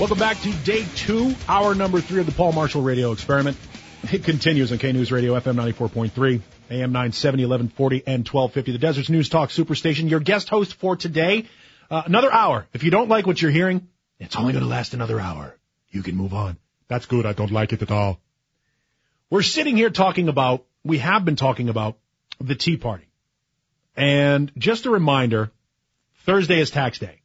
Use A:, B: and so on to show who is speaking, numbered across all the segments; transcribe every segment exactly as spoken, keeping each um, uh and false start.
A: Welcome back to day two, hour number three of the Paul Marshall Radio Experiment. It continues on K-News Radio, F M ninety-four point three, A M nine seventy, eleven forty, and twelve fifty. The Desert's News Talk Superstation. Your guest host for today, uh, another hour. If you don't like what you're hearing, it's only going to last another hour. You can move on. That's good. I don't like it at all. We're sitting here talking about, we have been talking about the Tea Party. And just a reminder, Thursday is tax day.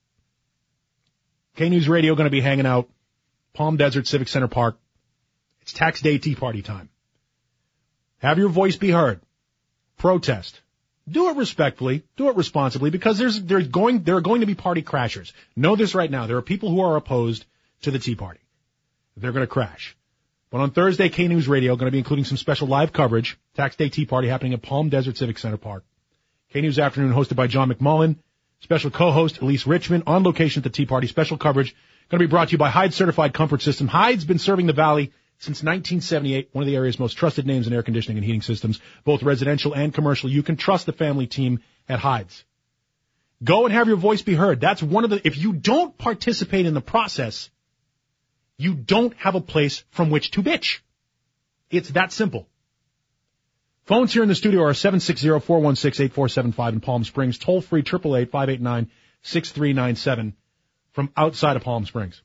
A: K-News Radio going to be hanging out, Palm Desert Civic Center Park. It's tax day Tea Party time. Have your voice be heard. Protest. Do it respectfully. Do it responsibly, because there's, there's going, there are going to be party crashers. Know this right now. There are people who are opposed to the Tea Party. They're going to crash. But on Thursday, K-News Radio going to be including some special live coverage. Tax Day Tea Party happening at Palm Desert Civic Center Park. K-News Afternoon hosted by John McMullen. Special co-host Elise Richmond on location at the Tea Party. Special coverage going to be brought to you by Hyde Certified Comfort System. Hyde's been serving the Valley since nineteen seventy-eight, one of the area's most trusted names in air conditioning and heating systems, both residential and commercial. You can trust the family team at Hyde's. Go and have your voice be heard. That's one of the, if you don't participate in the process, you don't have a place from which to bitch. It's that simple. Phones here in the studio are seven six zero, four one six, eight four seven five in Palm Springs. Toll free, eight eight eight, five eight nine, six three nine seven from outside of Palm Springs.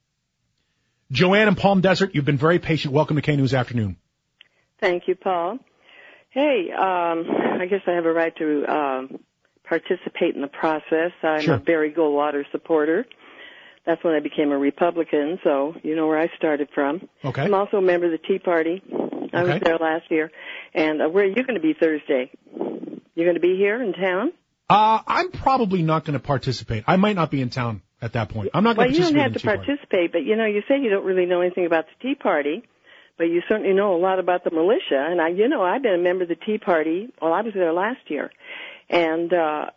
A: Joanne in Palm Desert, you've been very patient. Welcome to K-News Afternoon.
B: Thank you, Paul. Hey, um, I guess I have a right to um, participate in the process. I'm
A: Sure.
B: a Barry Goldwater supporter. That's when I became a Republican, so you know where I started from.
A: Okay.
B: I'm also a member of the Tea Party. I
A: Okay.
B: was there last year. And uh, where are you going to be Thursday? You're going to be here in town?
A: Uh, I'm probably not going to participate. I might not be in town at that point. I'm not going
B: Well,
A: to
B: you don't
A: participate
B: have
A: in
B: to
A: the Tea Party.
B: participate, but you know, you say you don't really know anything about the Tea Party, but you certainly know a lot about the militia. And I, you know, I've been a member of the Tea Party. Well, I was there last year, and uh,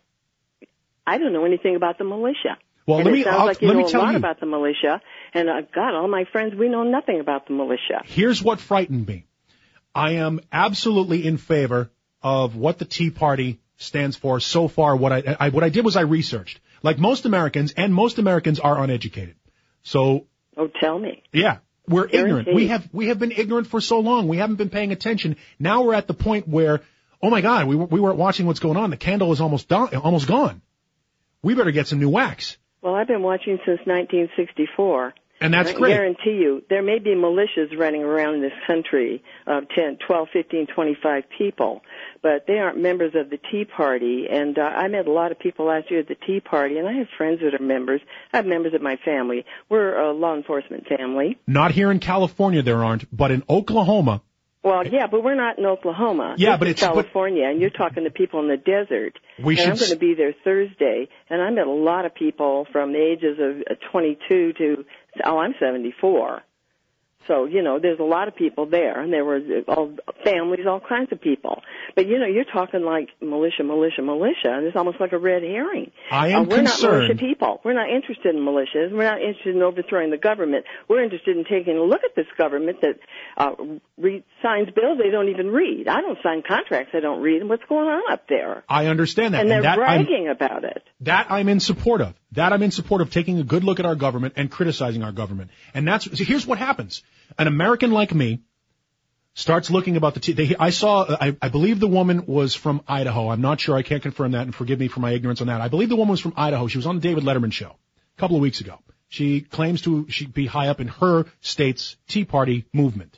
B: I don't know anything about the militia.
A: Well,
B: and
A: let
B: it
A: me,
B: sounds
A: I'll,
B: like you
A: let
B: know
A: me tell
B: a lot
A: you.
B: about the militia. And uh, God, all my friends, we know nothing about the militia.
A: Here's what frightened me. I am absolutely in favor of what the Tea Party stands for so far. What I, I what I did was I researched. Like most Americans, and most Americans are uneducated. So,
B: Oh, tell me.
A: yeah, we're ignorant.
B: Guaranteed.
A: We have we have been ignorant for so long. We haven't been paying attention. Now we're at the point where, oh my God, we were, we weren't watching what's going on. The candle is almost done, almost gone. We better get some new wax.
B: Well, I've been watching since nineteen sixty-four.
A: And that's
B: I can
A: great.
B: guarantee you, there may be militias running around in this country of ten, twelve, fifteen, twenty-five people, but they aren't members of the Tea Party. And uh, I met a lot of people last year at the Tea Party, and I have friends that are members. I have members of my family. We're a law enforcement family.
A: Not here in California there aren't, but in Oklahoma.
B: Well, yeah, but we're not in Oklahoma.
A: Yeah,
B: This
A: but
B: is
A: it's- but-
B: California, and you're talking to people in the desert.
A: We
B: and
A: should
B: I'm going to be there Thursday, and I met a lot of people from the ages of uh, twenty-two to, oh, I'm seventy-four. So, you know, there's a lot of people there, and there were all families, all kinds of people. But, you know, you're talking like militia, militia, militia, and it's almost like a red herring.
A: I am
B: uh, we're
A: concerned.
B: not militia people. We're not interested in militias. We're not interested in overthrowing the government. We're interested in taking a look at this government that uh, re- signs bills they don't even read. I don't sign contracts I don't read. And what's going on up there?
A: I understand that.
B: And they're
A: that I'm-
B: bragging about it.
A: That I'm in support of. That I'm in support of taking a good look at our government and criticizing our government. And that's, so here's what happens. An American like me starts looking about the, t- they, I saw, I, I believe the woman was from Idaho. I'm not sure. I can't confirm that, and forgive me for my ignorance on that. I believe the woman was from Idaho. She was on the David Letterman show a couple of weeks ago. She claims to she be high up in her state's Tea Party movement.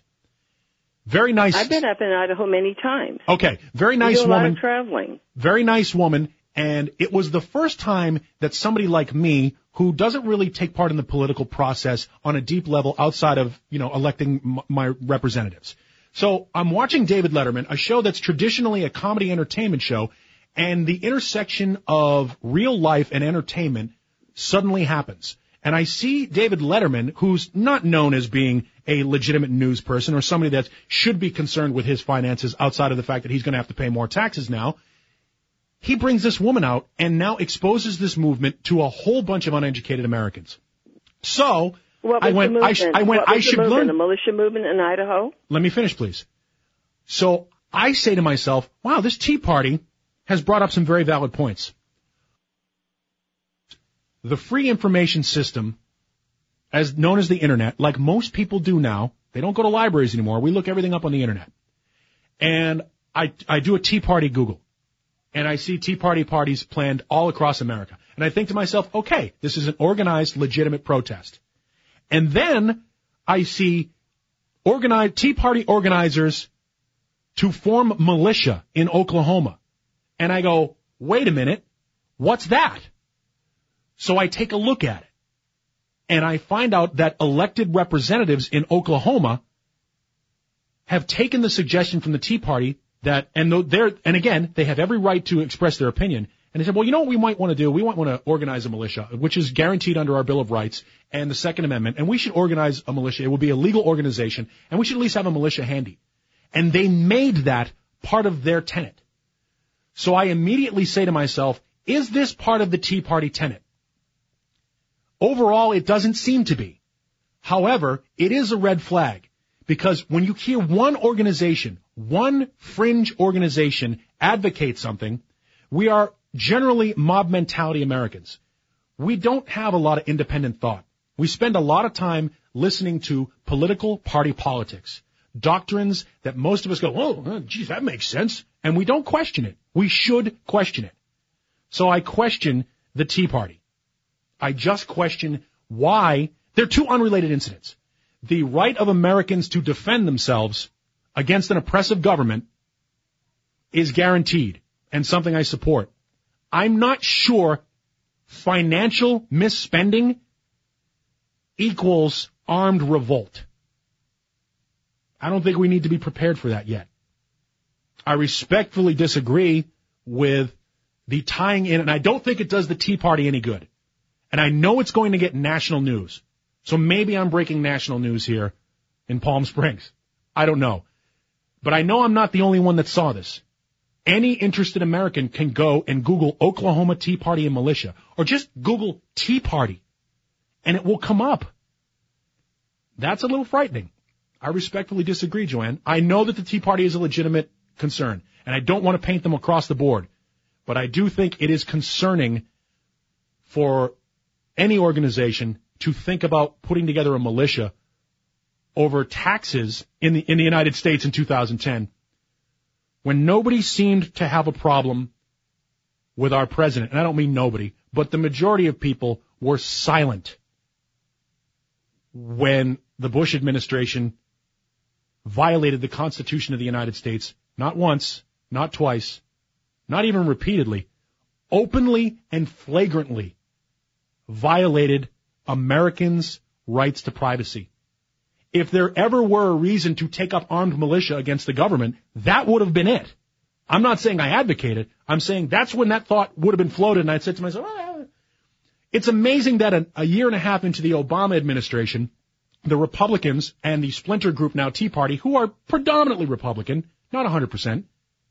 A: Very nice.
B: I've been up in Idaho many times.
A: Okay. Very nice
B: we do a
A: woman.
B: lot of traveling.
A: Very nice woman. And it was the first time that somebody like me, who doesn't really take part in the political process on a deep level outside of, you know, electing m- my representatives. So I'm watching David Letterman, a show that's traditionally a comedy entertainment show, and the intersection of real life and entertainment suddenly happens. And I see David Letterman, who's not known as being a legitimate news person or somebody that should be concerned with his finances outside of the fact that he's going to have to pay more taxes now. He brings this woman out and now exposes this movement to a whole bunch of uneducated Americans. So
B: What was
A: I went,
B: the
A: I, sh-
B: movement?
A: I went,
B: what
A: I
B: was
A: should
B: the movement?
A: learn.
B: The militia movement in Idaho?
A: Let me finish, please. So I say to myself, wow, this Tea Party has brought up some very valid points. The free information system as known as the Internet, like most people do now. They don't go to libraries anymore. We look everything up on the Internet. And I, I do a Tea Party Google. And I see Tea Party parties planned all across America. And I think to myself, okay, this is an organized, legitimate protest. And then I see organized, Tea Party organizers to form militia in Oklahoma. And I go, wait a minute, what's that? So I take a look at it. And I find out that elected representatives in Oklahoma have taken the suggestion from the Tea Party that, and they're, and again, they have every right to express their opinion. And they said, well, you know what we might want to do? We might want to organize a militia, which is guaranteed under our Bill of Rights and the Second Amendment. And we should organize a militia. It will be a legal organization. And we should at least have a militia handy. And they made that part of their tenet. So I immediately say to myself, is this part of the Tea Party tenet? Overall, it doesn't seem to be. However, it is a red flag. Because when you hear one organization, one fringe organization advocate something, we are generally mob mentality Americans. We don't have a lot of independent thought. We spend a lot of time listening to political party politics, doctrines that most of us go, oh, geez, that makes sense. And we don't question it. We should question it. So I question the Tea Party. I just question why. They're two unrelated incidents. The right of Americans to defend themselves against an oppressive government is guaranteed and something I support. I'm not sure financial misspending equals armed revolt. I don't think we need to be prepared for that yet. I respectfully disagree with the tying in, and I don't think it does the Tea Party any good. And I know it's going to get national news. So maybe I'm breaking national news here in Palm Springs. I don't know. But I know I'm not the only one that saw this. Any interested American can go and Google Oklahoma Tea Party and militia, or just Google Tea Party, and it will come up. That's a little frightening. I respectfully disagree, Joanne. I know that the Tea Party is a legitimate concern, and I don't want to paint them across the board. But I do think it is concerning for any organization to think about putting together a militia over taxes in the in the United States in two thousand ten, when nobody seemed to have a problem with our president. And I don't mean nobody, but the majority of people were silent when the Bush administration violated the Constitution of the United States, not once, not twice, not even repeatedly, openly and flagrantly violated Americans' rights to privacy. If there ever were a reason to take up armed militia against the government, that would have been it. I'm not saying I advocate it. I'm saying that's when that thought would have been floated, and I'd said to myself, oh, it's amazing that a, a year and a half into the Obama administration, the Republicans and the splinter group now, Tea Party, who are predominantly Republican, not one hundred percent,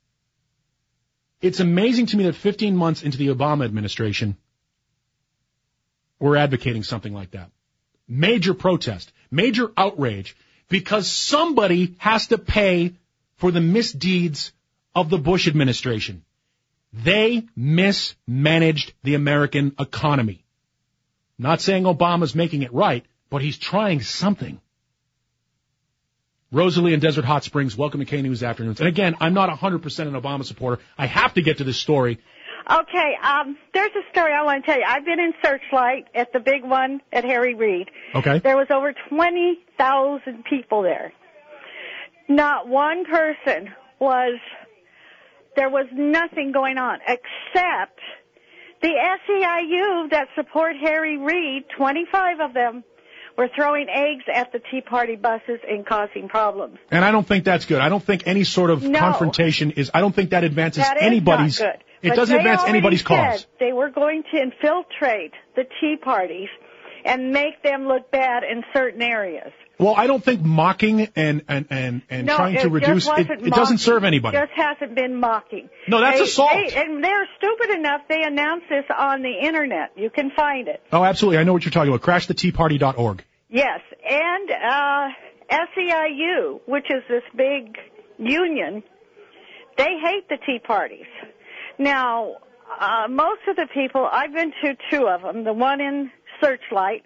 A: it's amazing to me that fifteen months into the Obama administration, we're advocating something like that. Major protest, major outrage, because somebody has to pay for the misdeeds of the Bush administration. They mismanaged the American economy. Not saying Obama's making it right, but he's trying something. Rosalie in Desert Hot Springs, welcome to K News Afternoons. And again, I'm not one hundred percent an Obama supporter. I have to get to this story.
C: Okay, um, there's a story I want to tell you. I've been in Searchlight at the big one at Harry Reid.
A: Okay.
C: There was over twenty thousand people there. Not one person was, there was nothing going on except the S E I U that support Harry Reid, twenty-five of them, were throwing eggs at the Tea Party buses and causing problems.
A: And I don't think that's good. I don't think any sort of
C: no.
A: confrontation is, I don't think that advances
C: that is
A: anybody's.
C: Not good.
A: It
C: but
A: doesn't advance anybody's cause.
C: They were going to infiltrate the Tea Parties and make them look bad in certain areas.
A: Well, I don't think mocking and and and, and
C: no,
A: trying to
C: it
A: reduce
C: just
A: it, it doesn't serve anybody.
C: It just hasn't been mocking.
A: No, that's
C: they,
A: assault.
C: They, and they're stupid enough. They announced this on the internet. You can find it.
A: Oh, absolutely. I know what you're talking about. crash the tea party dot org.
C: Yes, and uh, S E I U, which is this big union, they hate the Tea Parties. Now, uh, most of the people, I've been to two of them, the one in Searchlight,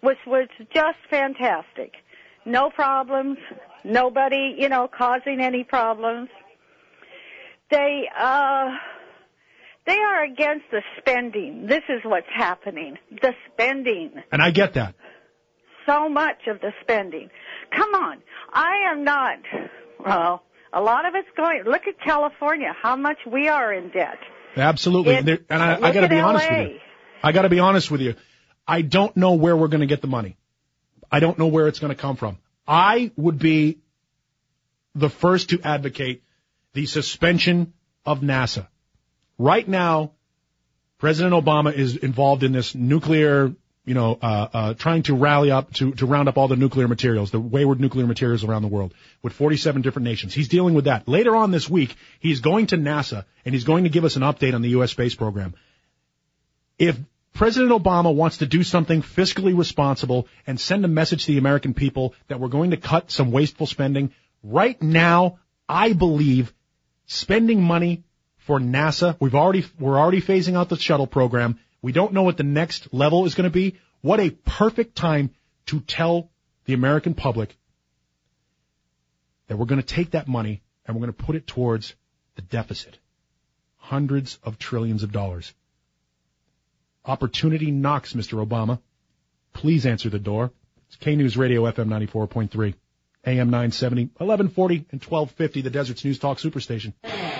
C: which was just fantastic. No problems, nobody, you know, causing any problems. They, uh, they are against the spending. This is what's happening. The spending.
A: And I get that.
C: So much of the spending. Come on. I am not, well, a lot of it's going, look at California, how much we are in debt.
A: Absolutely.
C: It,
A: and, and I, I got to be honest with you. I got to be honest with you. I don't know where we're going to get the money. I don't know where it's going to come from. I would be the first to advocate the suspension of NASA. Right now, President Obama is involved in this nuclear, you know, uh, uh, trying to rally up, to, to round up all the nuclear materials, the wayward nuclear materials around the world with forty-seven different nations. He's dealing with that. Later on this week, he's going to NASA and he's going to give us an update on the U S space program. If President Obama wants to do something fiscally responsible and send a message to the American people that we're going to cut some wasteful spending, right now, I believe spending money for NASA, we've already, we're already phasing out the shuttle program. We don't know what the next level is going to be. What a perfect time to tell the American public that we're going to take that money and we're going to put it towards the deficit. Hundreds of trillions of dollars. Opportunity knocks, Mister Obama. Please answer the door. It's K-News Radio, F M ninety-four point three, A M nine seventy, eleven forty, and twelve fifty, the Desert's News Talk Superstation.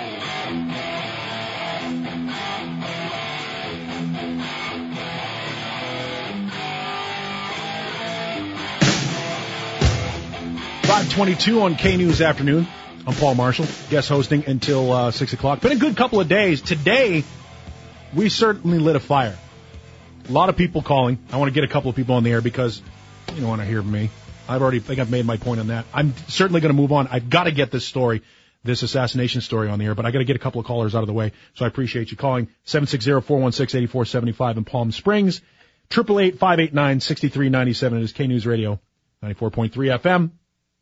A: five twenty-two on K-News Afternoon. I'm Paul Marshall, guest hosting until uh, six o'clock. Been a good couple of days. Today, we certainly lit a fire. A lot of people calling. I want to get a couple of people on the air because you don't want to hear me. I've already think I've made my point on that. I'm certainly going to move on. I've got to get this story, this assassination story on the air, but I got to get a couple of callers out of the way, so I appreciate you calling. seven six zero, four one six, eight four seven five in Palm Springs. eight eight eight, five eight nine, six three nine seven. It is K-News Radio, ninety-four point three F M.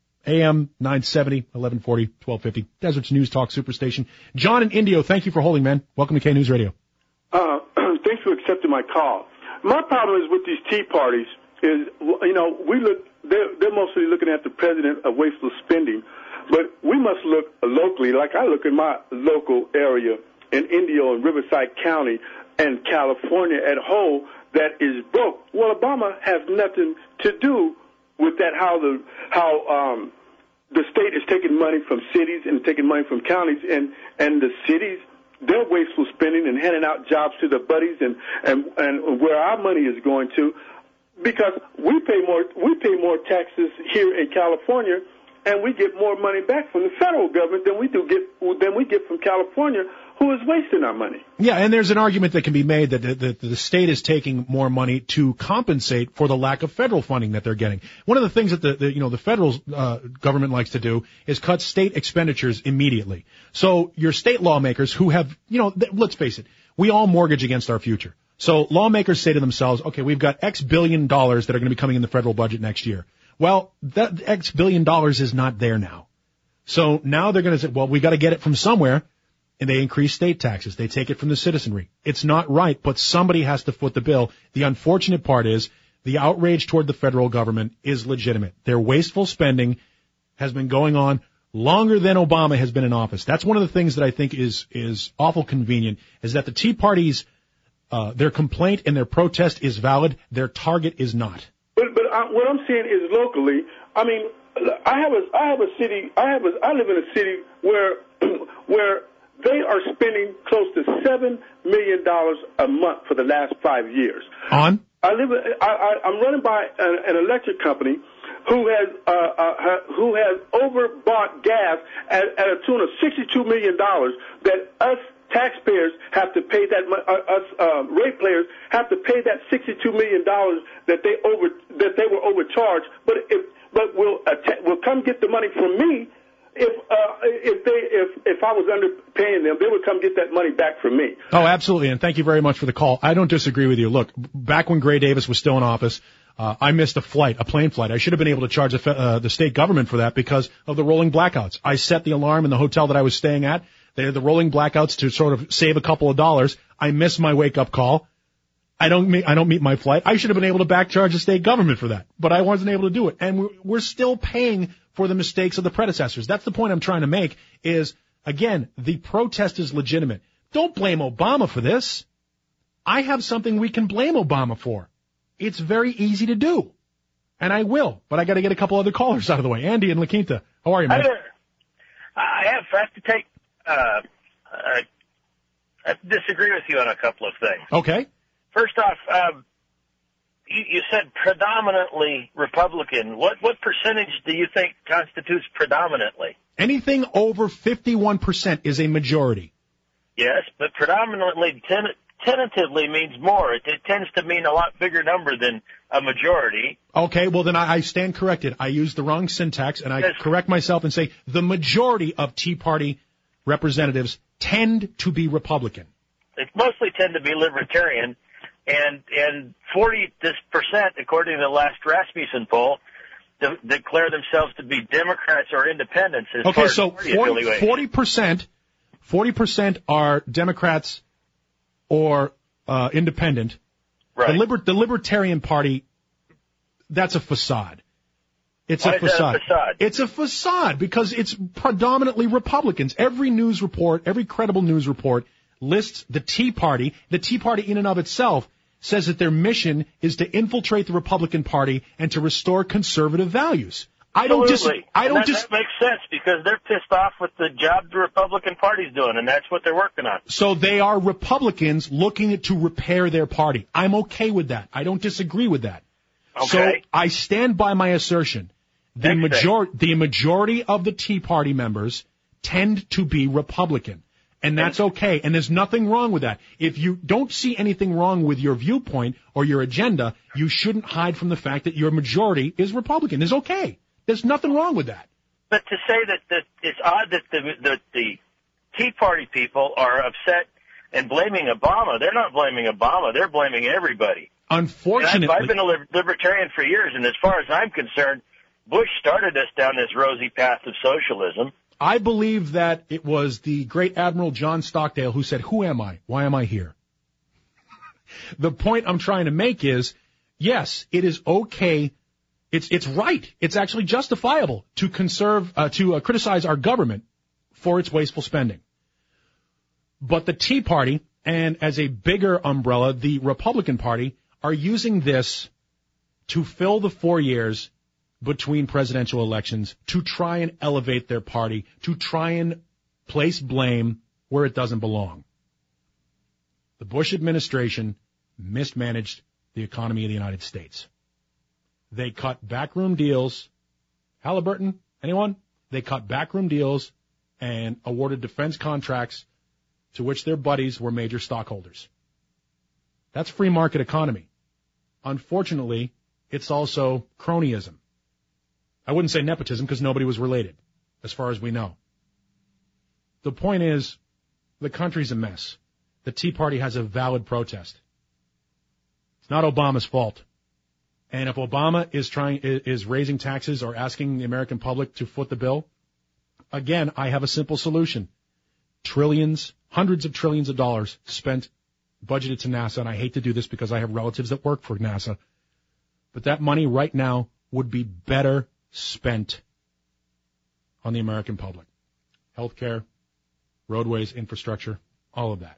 A: A M nine seventy, eleven forty, twelve fifty. Desert's News Talk Superstation. John in Indio, thank you for holding, man. Welcome to K-News Radio.
D: Uh, thanks for accepting my call. My problem is with these tea parties is, you know, we look, they're, they're mostly looking at the president of wasteful spending, but we must look locally, like I look in my local area in Indio and Riverside County and California at whole that is broke. Well, Obama has nothing to do with that, how the, how, um, the state is taking money from cities and taking money from counties, and, and the cities, they're wasteful spending and handing out jobs to their buddies, and, and, and where our money is going to, because we pay more, we pay more taxes here in California, and we get more money back from the federal government than we do get, than we get from California, who is wasting our money.
A: Yeah, and there's an argument that can be made that the, the, the state is taking more money to compensate for the lack of federal funding that they're getting. One of the things that the, the you know the federal uh, government likes to do is cut state expenditures immediately. So your state lawmakers who have, you know, th- let's face it, we all mortgage against our future. So lawmakers say to themselves, okay, we've got X billion dollars that are going to be coming in the federal budget next year. Well, that X billion dollars is not there now. So now they're going to say, well, we got to get it from somewhere. And they increase state taxes. They take it from the citizenry. It's not right, but somebody has to foot the bill. The unfortunate part is the outrage toward the federal government is legitimate. Their wasteful spending has been going on longer than Obama has been in office. That's one of the things that I think is is awful convenient, is that the Tea Party's uh, their complaint and their protest is valid. Their target is not.
D: But but I, what I'm saying is locally. I mean, I have a I have a city. I have a I live in a city where where. They are spending close to seven million dollars a month for the last five years.
A: On?
D: I live. I, I, I'm running by an, an electric company who has uh, uh, who has overbought gas at, at a tune of sixty-two million dollars. That us taxpayers have to pay that. Uh, us uh, ratepayers have to pay that sixty-two million dollars that they over that they were overcharged. But if but will uh, will come get the money from me. If uh, if they if if I was underpaying them, they would come get that money back from me.
A: Oh, absolutely, and thank you very much for the call. I don't disagree with you. Look, back when Gray Davis was still in office, uh, I missed a flight, a plane flight. I should have been able to charge the, uh, the state government for that because of the rolling blackouts. I set the alarm in the hotel that I was staying at. They had the rolling blackouts to sort of save a couple of dollars. I missed my wake-up call. I don't meet, I don't meet my flight. I should have been able to back charge the state government for that, but I wasn't able to do it. And we're, we're still paying for the mistakes of the predecessors. That's the point I'm trying to make is, again, the protest is legitimate. Don't blame Obama for this. I have something we can blame Obama for. It's very easy to do. And I will, but I got to get a couple other callers out of the way. Andy and La Quinta, how are you, man?
E: Hi there. I have, I have to take, uh, uh, I have to disagree with you on a couple of things.
A: Okay.
E: First off, um, you, you said predominantly Republican. What what percentage do you think constitutes predominantly?
A: Anything over fifty-one percent is a majority.
E: Yes, but predominantly ten, tentatively means more. It, it tends to mean a lot bigger number than a majority.
A: Okay, well then I, I stand corrected. I used the wrong syntax, and I
E: Yes.
A: correct myself and say the majority of Tea Party representatives tend to be Republican.
E: They mostly tend to be libertarian, and and forty this percent, according to the last Rasmussen poll, de- declare themselves to be Democrats or independents. As far
A: Okay,
E: as
A: so
E: party affiliation.
A: forty percent, forty percent are Democrats or uh, independent.
E: Right.
A: The, liber- the Libertarian Party, that's a facade. It's
E: Why
A: a
E: is that a
A: facade.
E: facade?
A: It's a facade because it's predominantly Republicans. Every news report, every credible news report lists the Tea Party. The Tea Party in and of itself says that their mission is to infiltrate the Republican Party and to restore conservative values. I don't dis-
E: Absolutely.
A: I don't
E: And that,
A: dis-
E: that makes sense because they're pissed off with the job the Republican Party's doing, and that's what they're working on.
A: So they are Republicans looking to repair their party. I'm okay with that. I don't disagree with that.
E: Okay.
A: So I stand by my assertion. The
E: Next
A: major- the majority of the Tea Party members tend to be Republican. And that's okay. And there's nothing wrong with that. If you don't see anything wrong with your viewpoint or your agenda, you shouldn't hide from the fact that your majority is Republican. It's okay. There's nothing wrong with that.
E: But to say that, that it's odd that the, the the Tea Party people are upset and blaming Obama. They're not blaming Obama. They're blaming everybody.
A: Unfortunately,
E: I've, I've been a li- libertarian for years, and as far as I'm concerned, Bush started us down this rosy path of socialism.
A: I believe that it was the great Admiral John Stockdale who said, "Who am I? Why am I here?" The point I'm trying to make is, yes, it is okay. It's it's right. It's actually justifiable to conserve uh, to uh, criticize our government for its wasteful spending. But the Tea Party and as a bigger umbrella, the Republican Party are using this to fill the four years between presidential elections to try and elevate their party, to try and place blame where it doesn't belong. The Bush administration mismanaged the economy of the United States. They cut backroom deals. Halliburton, anyone? They cut backroom deals and awarded defense contracts to which their buddies were major stockholders. That's free market economy. Unfortunately, it's also cronyism. I wouldn't say nepotism because nobody was related, as far as we know. The point is, the country's a mess. The Tea Party has a valid protest. It's not Obama's fault. And if Obama is trying, is raising taxes or asking the American public to foot the bill, again, I have a simple solution. Trillions, hundreds of trillions of dollars spent, budgeted to NASA, and I hate to do this because I have relatives that work for NASA, but that money right now would be better spent on the American public. Healthcare, roadways, infrastructure, all of that.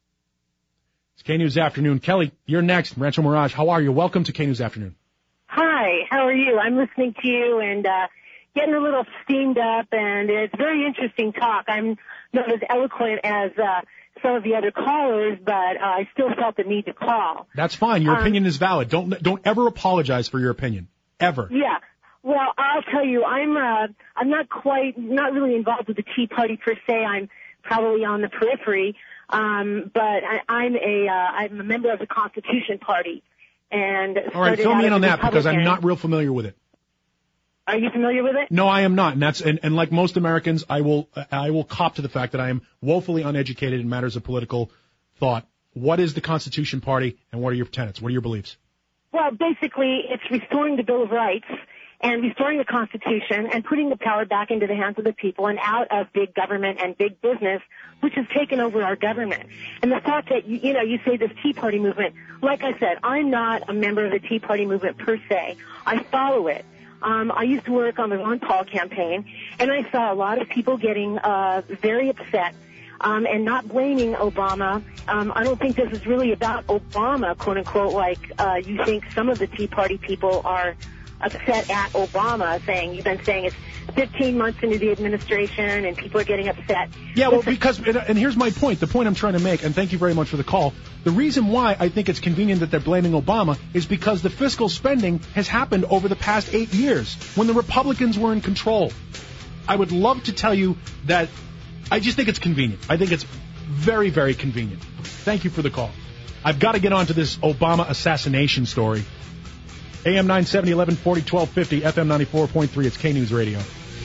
A: It's K-News Afternoon. Kelly, you're next. Rancho Mirage, how are you? Welcome to K-News Afternoon.
F: Hi, how are you? I'm listening to you and uh, getting a little steamed up, and it's very interesting talk. I'm not as eloquent as uh, some of the other callers, but uh, I still felt the need to call.
A: That's fine. Your
F: um,
A: opinion is valid. Don't don't ever apologize for your opinion. Ever.
F: Yeah. Well, I'll tell you, I'm uh, I'm not quite, not really involved with the Tea Party per se. I'm probably on the periphery, um, but I, I'm a uh, I'm a member of the Constitution Party. And
A: all right, fill me in on that because I'm not real familiar with it.
F: Are you familiar with it?
A: No, I am not, and that's and, and like most Americans, I will I will cop to the fact that I am woefully uneducated in matters of political thought. What is the Constitution Party, and what are your tenets? What are your beliefs?
F: Well, basically, it's restoring the Bill of Rights, and restoring the Constitution and putting the power back into the hands of the people and out of big government and big business, which has taken over our government. And the thought that, you, you know, you say this Tea Party movement, like I said, I'm not a member of the Tea Party movement per se. I follow it. Um, I used to work on the Ron Paul campaign, and I saw a lot of people getting uh, very upset um, and not blaming Obama. Um, I don't think this is really about Obama, quote unquote, like uh, you think some of the Tea Party people are upset at Obama, saying you've been saying it's fifteen months into the administration and people are getting upset.
A: Yeah, well, because, and here's my point, the point I'm trying to make, and thank you very much for the call. The reason why I think it's convenient that they're blaming Obama is because the fiscal spending has happened over the past eight years when the Republicans were in control. I would love to tell you that I just think it's convenient. I think it's very, very convenient. Thank you for the call. I've got to get on to this Obama assassination story. A M nine seventy, eleven forty, twelve fifty, F M ninety-four point three. It's K-News Radio.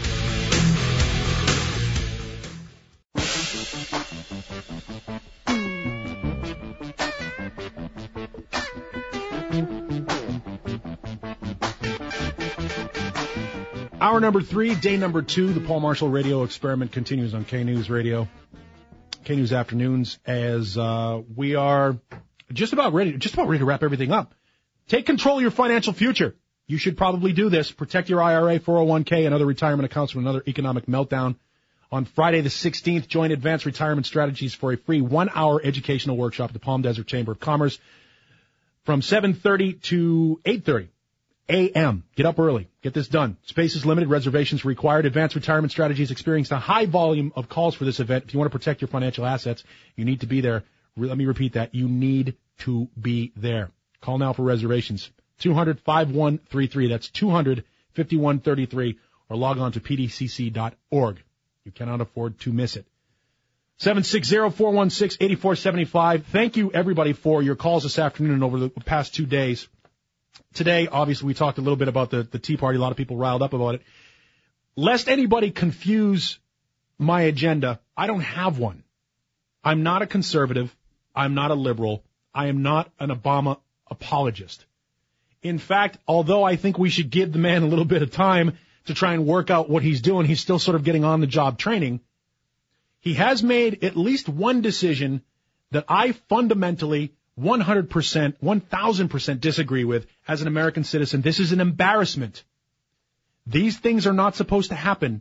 A: Hour number three, day number two, the Paul Marshall Radio Experiment continues on K-News Radio, K-News Afternoons, as uh, we are just about ready, just about ready to wrap everything up. Take control of your financial future. You should probably do this. Protect your I R A, four oh one k, and other retirement accounts from another economic meltdown. On Friday the sixteenth, join Advanced Retirement Strategies for a free one-hour educational workshop at the Palm Desert Chamber of Commerce from seven thirty to eight thirty a.m. Get up early. Get this done. Space is limited. Reservations required. Advanced Retirement Strategies experienced a high volume of calls for this event. If you want to protect your financial assets, you need to be there. Let me repeat that. You need to be there. Call now for reservations. two hundred, fifty-one thirty-three. That's two hundred, fifty-one thirty-three. Or log on to p d c c dot org. You cannot afford to miss it. seven six zero, four one six, eight four seven five. Thank you, everybody, for your calls this afternoon and over the past two days. Today, obviously, we talked a little bit about the, the Tea Party. A lot of people riled up about it. Lest anybody confuse my agenda, I don't have one. I'm not a conservative. I'm not a liberal. I am not an Obama apologist. In fact, although I think we should give the man a little bit of time to try and work out what he's doing, he's still sort of getting on the job training. He has made at least one decision that I fundamentally one hundred percent, one thousand percent disagree with as an American citizen. This is an embarrassment. These things are not supposed to happen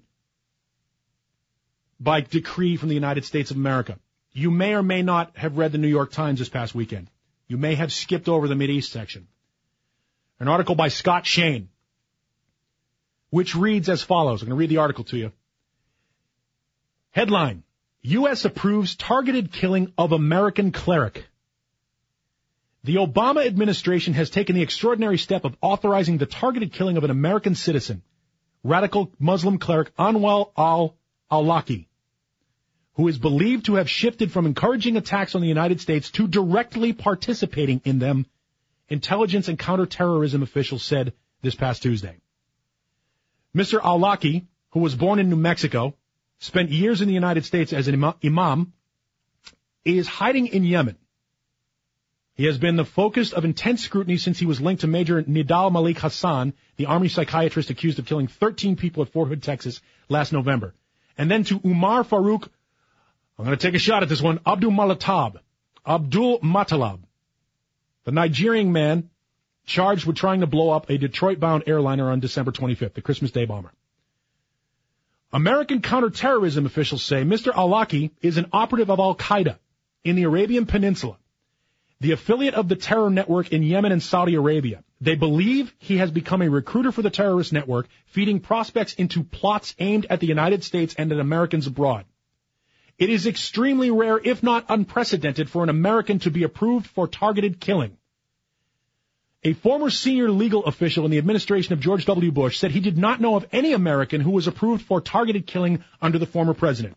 A: by decree from the United States of America. You may or may not have read the New York Times this past weekend. You may have skipped over the Mideast section. An article by Scott Shane, which reads as follows. I'm going to read the article to you. Headline, U S approves targeted killing of American cleric. The Obama administration has taken the extraordinary step of authorizing the targeted killing of an American citizen, radical Muslim cleric Anwar al-Awlaki, who is believed to have shifted from encouraging attacks on the United States to directly participating in them, intelligence and counterterrorism officials said this past Tuesday. Mister al-Awlaki, who was born in New Mexico, spent years in the United States as an imam, is hiding in Yemen. He has been the focus of intense scrutiny since he was linked to Major Nidal Malik Hassan, the Army psychiatrist accused of killing thirteen people at Fort Hood, Texas, last November. And then to Umar Farouk, I'm going to take a shot at this one, Abdul Malatab, Abdul Matalab, the Nigerian man charged with trying to blow up a Detroit-bound airliner on December twenty-fifth, the Christmas Day bomber. American counterterrorism officials say Mister al-Awlaki is an operative of Al-Qaeda in the Arabian Peninsula, the affiliate of the terror network in Yemen and Saudi Arabia. They believe he has become a recruiter for the terrorist network, feeding prospects into plots aimed at the United States and at Americans abroad. It is extremely rare, if not unprecedented, for an American to be approved for targeted killing. A former senior legal official in the administration of George W. Bush said he did not know of any American who was approved for targeted killing under the former president.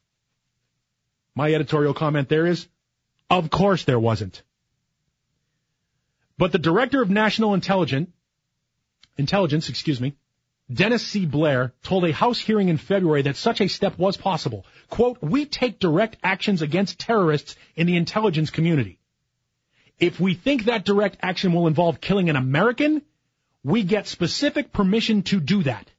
A: My editorial comment there is, of course there wasn't. But the director of national intelligence, intelligence, excuse me, Dennis C. Blair, told a House hearing in February that such a step was possible. Quote, we take direct actions against terrorists in the intelligence community. If we think that direct action will involve killing an American, we get specific permission to do that.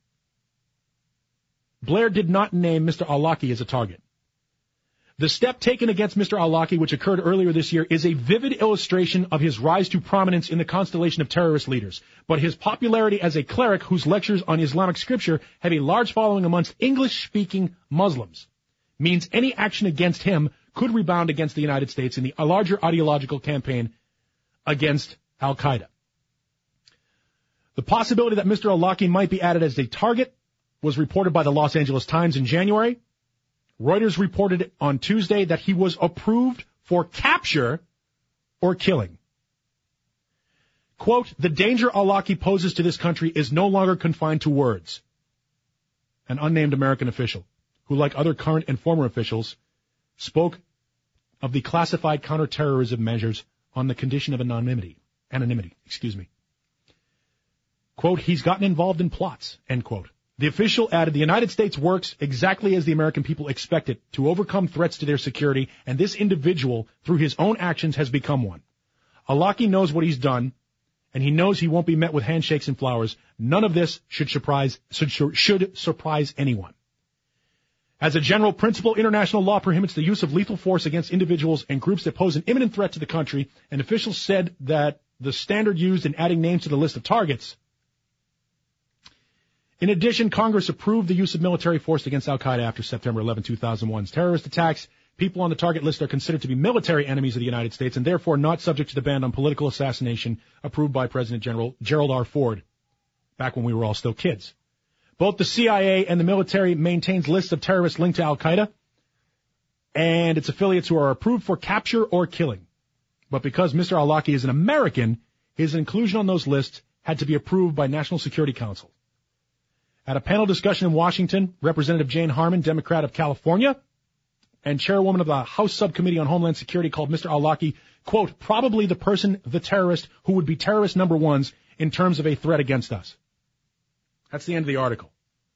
A: Blair did not name Mister Awlaki as a target. The step taken against Mister Awlaki, which occurred earlier this year, is a vivid illustration of his rise to prominence in the constellation of terrorist leaders. But his popularity as a cleric whose lectures on Islamic scripture have a large following amongst English-speaking Muslims means any action against him could rebound against the United States in the larger ideological campaign against al-Qaeda. The possibility that Mister Awlaki might be added as a target was reported by the Los Angeles Times in January. Reuters reported on Tuesday that he was approved for capture or killing. Quote, the danger Awlaki poses to this country is no longer confined to words. An unnamed American official, who like other current and former officials, spoke of the classified counterterrorism measures on the condition of anonymity. Anonymity, excuse me. Quote, he's gotten involved in plots, end quote. The official added, the United States works exactly as the American people expect it to overcome threats to their security, and this individual, through his own actions, has become one. Awlaki knows what he's done, and he knows he won't be met with handshakes and flowers. None of this should surprise, should, should surprise anyone. As a general principle, international law prohibits the use of lethal force against individuals and groups that pose an imminent threat to the country, and officials said that the standard used in adding names to the list of targets. In addition, Congress approved the use of military force against al-Qaeda after September eleventh, two thousand one's terrorist attacks. People on the target list are considered to be military enemies of the United States and therefore not subject to the ban on political assassination approved by President General Gerald R. Ford back when we were all still kids. Both the C I A and the military maintains lists of terrorists linked to al-Qaeda and its affiliates who are approved for capture or killing. But because Mister Awlaki is an American, his inclusion on those lists had to be approved by National Security Council. At a panel discussion in Washington, Representative Jane Harman, Democrat of California, and chairwoman of the House Subcommittee on Homeland Security called Mister Awlaki, quote, probably the person, the terrorist, who would be terrorist number ones in terms of a threat against us. That's the end of the article.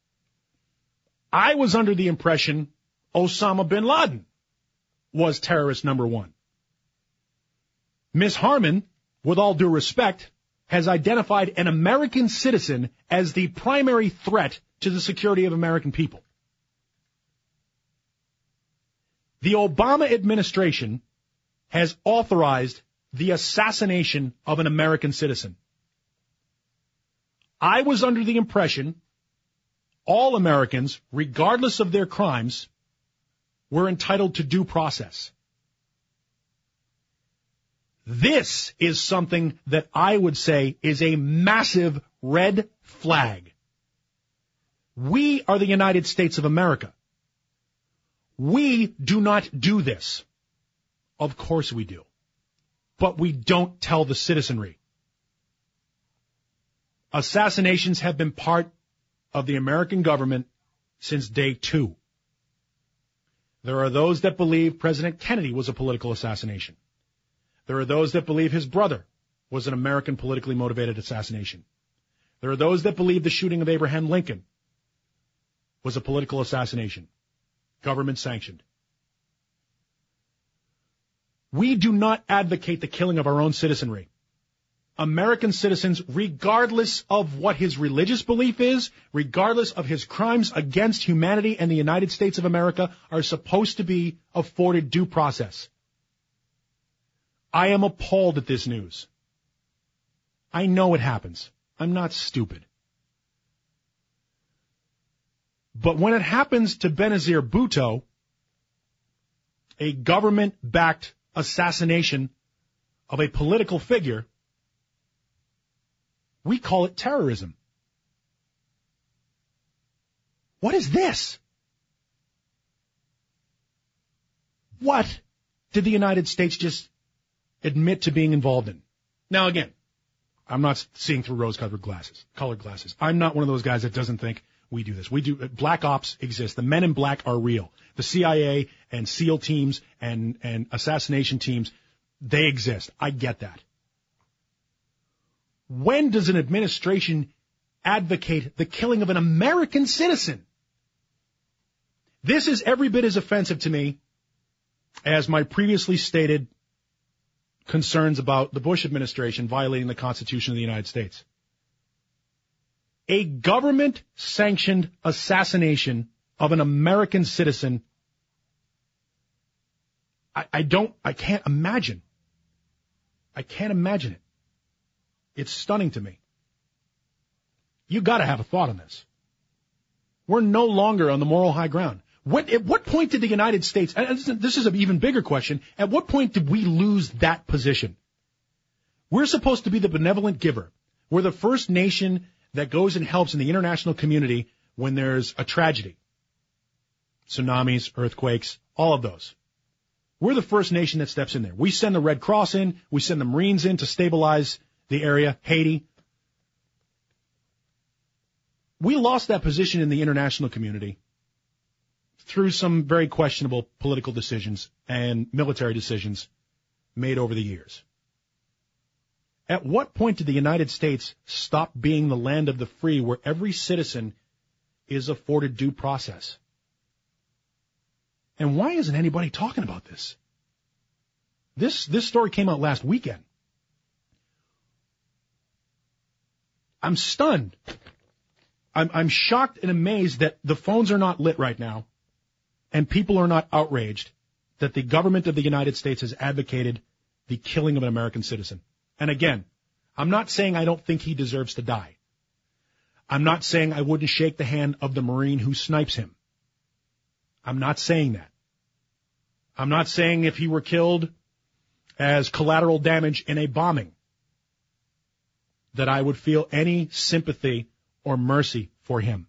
A: I was under the impression Osama bin Laden was terrorist number one. Miss Harman, with all due respect, has identified an American citizen as the primary threat to the security of American people. The Obama administration has authorized the assassination of an American citizen. I was under the impression all Americans, regardless of their crimes, were entitled to due process. This is something that I would say is a massive red flag. We are the United States of America. We do not do this. Of course we do. But we don't tell the citizenry. Assassinations have been part of the American government since day two. There are those that believe President Kennedy was a political assassination. There are those that believe his brother was an American politically motivated assassination. There are those that believe the shooting of Abraham Lincoln was a political assassination, government sanctioned. We do not advocate the killing of our own citizenry. American citizens, regardless of what his religious belief is, regardless of his crimes against humanity and the United States of America, are supposed to be afforded due process. I am appalled at this news. I know it happens. I'm not stupid. But when it happens to Benazir Bhutto, a government-backed assassination of a political figure, we call it terrorism. What is this? What did the United States just admit to being involved in? Now, again, I'm not seeing through rose-colored glasses, colored glasses. I'm not one of those guys that doesn't think we do this. We do. Black ops exist. The men in black are real. The C I A and SEAL teams and, and assassination teams, they exist. I get that. When does an administration advocate the killing of an American citizen? This is every bit as offensive to me as my previously stated concerns about the Bush administration violating the Constitution of the United States. A government-sanctioned assassination of an American citizen, I, I don't, I can't imagine. I can't imagine it. It's stunning to me. You got to have a thought on this. We're no longer on the moral high ground. What, at what point did the United States, and this is an even bigger question, at what point did we lose that position? We're supposed to be the benevolent giver. We're the first nation that goes and helps in the international community when there's a tragedy. Tsunamis, earthquakes, all of those. We're the first nation that steps in there. We send the Red Cross in. We send the Marines in to stabilize the area, Haiti. We lost that position in the international community through some very questionable political decisions and military decisions made over the years. At what point did the United States stop being the land of the free where every citizen is afforded due process? And why isn't anybody talking about this? This, this story came out last weekend. I'm stunned. I'm, I'm shocked and amazed that the phones are not lit right now and people are not outraged that the government of the United States has advocated the killing of an American citizen. And again, I'm not saying I don't think he deserves to die. I'm not saying I wouldn't shake the hand of the Marine who snipes him. I'm not saying that. I'm not saying if he were killed as collateral damage in a bombing that I would feel any sympathy or mercy for him.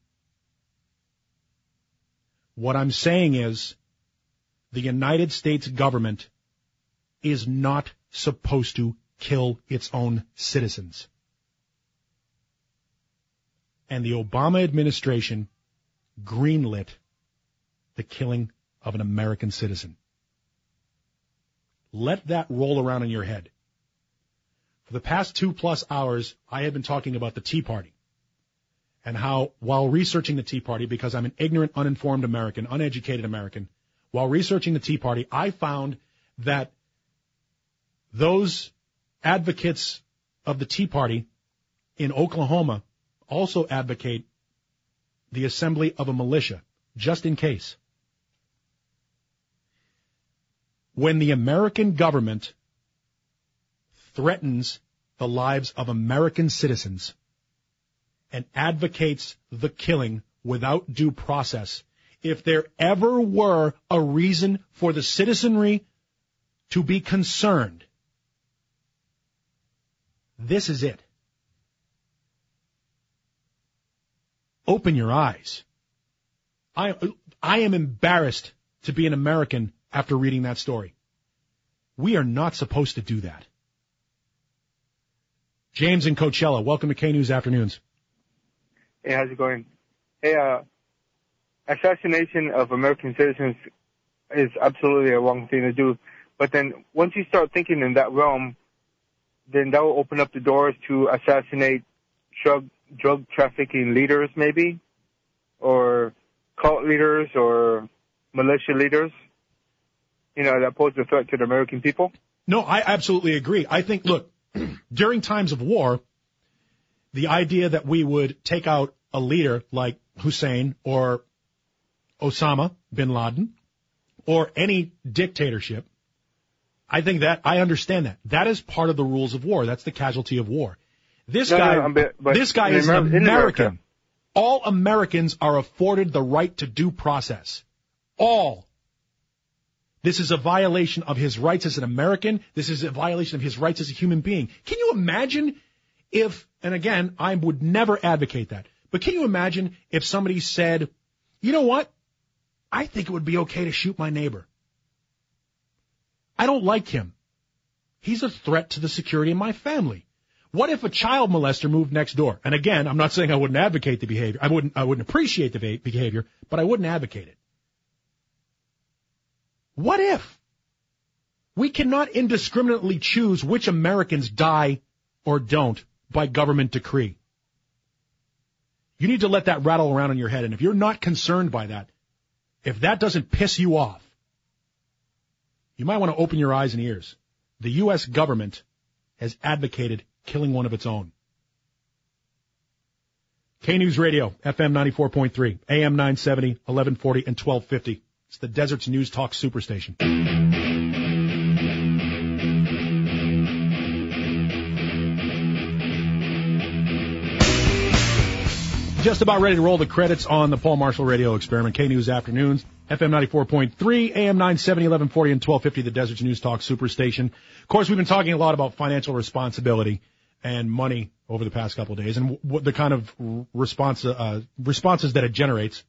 A: What I'm saying is the United States government is not supposed to kill its own citizens. And the Obama administration greenlit the killing of an American citizen. Let that roll around in your head. For the past two plus hours, I have been talking about the Tea Party and how, while researching the Tea Party, because I'm an ignorant, uninformed American, uneducated American, while researching the Tea Party, I found that those advocates of the Tea Party in Oklahoma also advocate the assembly of a militia, just in case. When the American government threatens the lives of American citizens and advocates the killing without due process, if there ever were a reason for the citizenry to be concerned, this is it. Open your eyes. I, I am embarrassed to be an American after reading that story. We are not supposed to do that. James in Coachella, welcome to K News Afternoons.
G: Hey, how's it going? Hey, uh, assassination of American citizens is absolutely a wrong thing to do. But then once you start thinking in that realm, then that will open up the doors to assassinate drug, drug trafficking leaders, maybe, or cult leaders or militia leaders, you know, that pose a threat to the American people.
A: No, I absolutely agree. I think, look, during times of war, the idea that we would take out a leader like Hussein or Osama bin Laden or any dictatorship, I think that, I understand that. That is part of the rules of war. That's the casualty of war. This
G: no,
A: guy,
G: no, no, but
A: this guy is
G: America,
A: an American.
G: America.
A: All Americans are afforded the right to due process. All. This is a violation of his rights as an American. This is a violation of his rights as a human being. Can you imagine if, and again, I would never advocate that, but can you imagine if somebody said, you know what? I think it would be okay to shoot my neighbor. I don't like him. He's a threat to the security of my family. What if a child molester moved next door? And again, I'm not saying I wouldn't advocate the behavior. I wouldn't, I wouldn't appreciate the behavior, but I wouldn't advocate it. What if? We cannot indiscriminately choose which Americans die or don't by government decree. You need to let that rattle around in your head. And if you're not concerned by that, if that doesn't piss you off, you might want to open your eyes and ears. The U S government has advocated killing one of its own. K-News Radio, F M ninety-four point three, A M nine seventy, eleven forty, and twelve fifty. It's the Desert's News Talk Superstation. Just about ready to roll the credits on the Paul Marshall Radio Experiment. K-News Afternoons, F M ninety-four point three, A M nine seventy, eleven forty, and twelve fifty, the Desert's News Talk Superstation. Of course, we've been talking a lot about financial responsibility and money over the past couple of days and what the kind of response, uh, responses that it generates.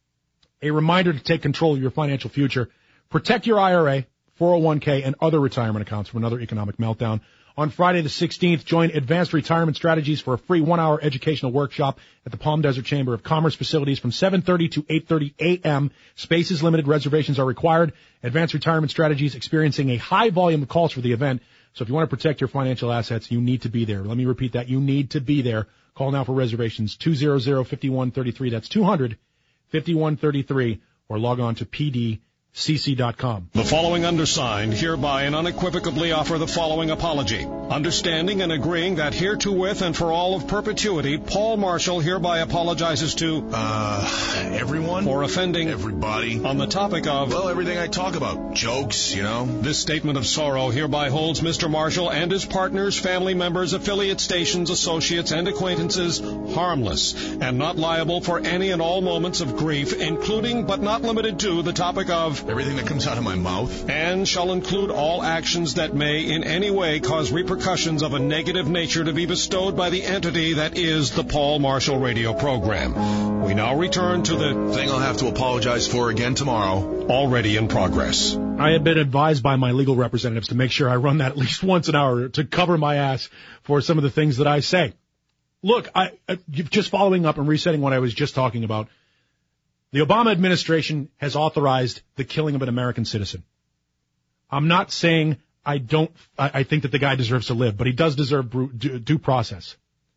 A: A reminder to take control of your financial future. Protect your I R A, four oh one k, and other retirement accounts from another economic meltdown. On Friday the sixteenth, join Advanced Retirement Strategies for a free one-hour educational workshop at the Palm Desert Chamber of Commerce facilities from seven thirty to eight thirty a.m. Space is limited. Reservations are required. Advanced Retirement Strategies experiencing a high volume of calls for the event. So if you want to protect your financial assets, you need to be there. Let me repeat that. You need to be there. Call now for reservations, two hundred, fifty-one thirty-three. That's two hundred, fifty-one thirty-three, or log on to p d c c dot com.
H: The following undersigned hereby and unequivocally offer the following apology. Understanding and agreeing that herewith and for all of perpetuity, Paul Marshall hereby apologizes to...
I: Uh, everyone?
H: For offending...
I: Everybody.
H: On the topic of...
I: Well, everything I talk about. Jokes, you know.
H: This statement of sorrow hereby holds Mister Marshall and his partners, family members, affiliate stations, associates, and acquaintances harmless and not liable for any and all moments of grief, including but not limited to the topic of...
I: Everything that comes out of my mouth.
H: And shall include all actions that may in any way cause repercussions of a negative nature to be bestowed by the entity that is the Paul Marshall Radio Program. We now return to the...
I: Thing I'll have to apologize for again tomorrow.
H: Already in progress.
A: I have been advised by my legal representatives to make sure I run that at least once an hour to cover my ass for some of the things that I say. Look, I, I just following up and resetting what I was just talking about. The Obama administration has authorized the killing of an American citizen. I'm not saying I don't, I, I think that the guy deserves to live, but he does deserve due, due process.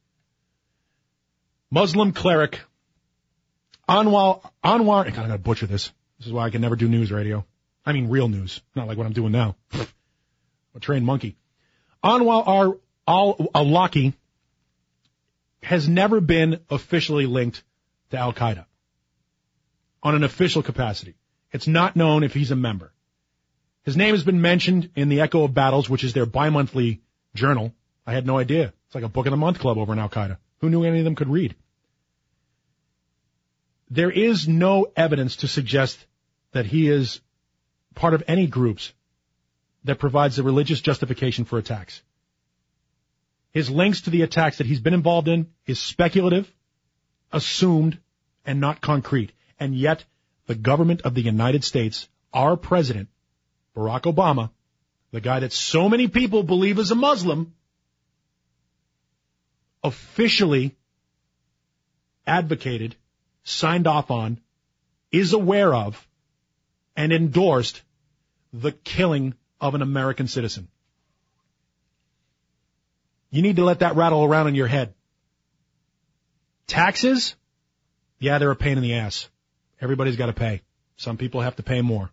A: Muslim cleric Anwar, Anwar, God, I'm going to butcher this. This is why I can never do news radio. I mean real news, not like what I'm doing now. A trained monkey. Anwar al-Awlaki has never been officially linked to Al-Qaeda. On an official capacity. It's not known if he's a member. His name has been mentioned in the Echo of Battles, which is their bi-monthly journal. I had no idea. It's like a book of the month club over in Al-Qaeda. Who knew any of them could read? There is no evidence to suggest that he is part of any groups that provides a religious justification for attacks. His links to the attacks that he's been involved in is speculative, assumed, and not concrete. And yet, the government of the United States, our president, Barack Obama, the guy that so many people believe is a Muslim, officially advocated, signed off on, is aware of, and endorsed the killing of an American citizen. You need to let that rattle around in your head. Taxes? Yeah, they're a pain in the ass. Everybody's got to pay. Some people have to pay more.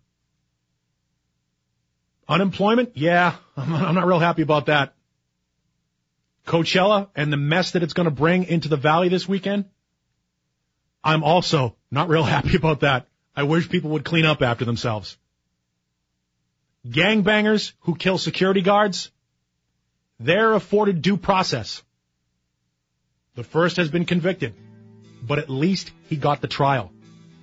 A: Unemployment? Yeah, I'm not real happy about that. Coachella and the mess that it's going to bring into the valley this weekend? I'm also not real happy about that. I wish people would clean up after themselves. Gangbangers who kill security guards? They're afforded due process. The first has been convicted, but at least he got the trial.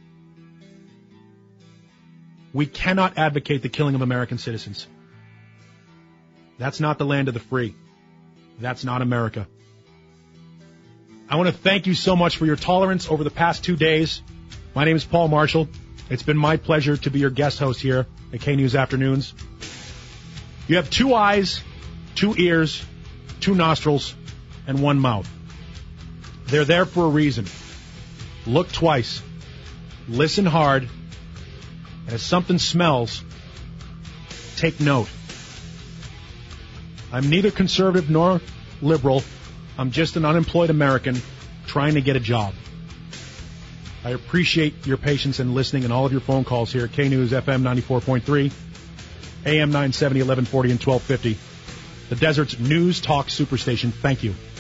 A: We cannot advocate the killing of American citizens. That's not the land of the free. That's not America. I want to thank you so much for your tolerance over the past two days. My name is Paul Marshall. It's been my pleasure to be your guest host here at K-News Afternoons. You have two eyes, two ears, two nostrils, and one mouth. They're there for a reason. Look twice. Listen hard. And as something smells, take note. I'm neither conservative nor liberal. I'm just an unemployed American trying to get a job. I appreciate your patience and listening and all of your phone calls here at K-News F M ninety-four point three, A M nine seventy, eleven forty, and twelve fifty. The Desert's News Talk Superstation. Thank you.